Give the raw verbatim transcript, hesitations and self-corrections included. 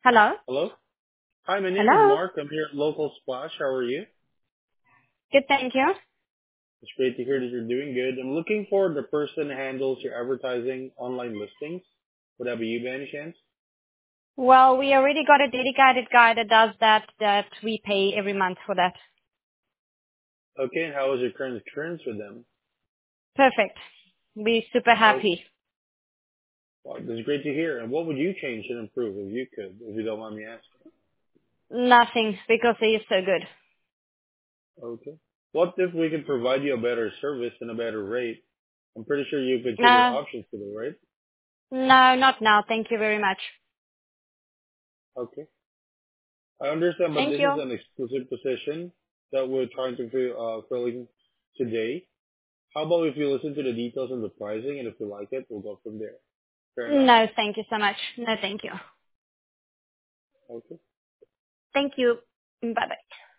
Hello? Hello? Hi, my name is Hello? Mark. I'm here at Local Splash. How are you? Good, thank you. It's great to hear that you're doing good. I'm looking for the person who handles your advertising online listings. Would that be you by any chance? Well, we already got a dedicated guy that does that, that we pay every month for that. Okay, and how is your current experience with them? Perfect. We're super Oh, happy. well, that's great to hear. And what would you change and improve if you could, if you don't mind me asking? Nothing, because he is so good. Okay. What if we could provide you a better service and a better rate? I'm pretty sure you consider No, options for that, right? no, not now. Thank you very much. Okay. I understand, but Thank this is you. an exclusive position that we're trying to fill, uh, filling today. How about if you listen to the details on the pricing, and if you like it, we'll go from there. Fair enough? No, thank you so much. No, thank you. Okay. Thank you. Bye-bye.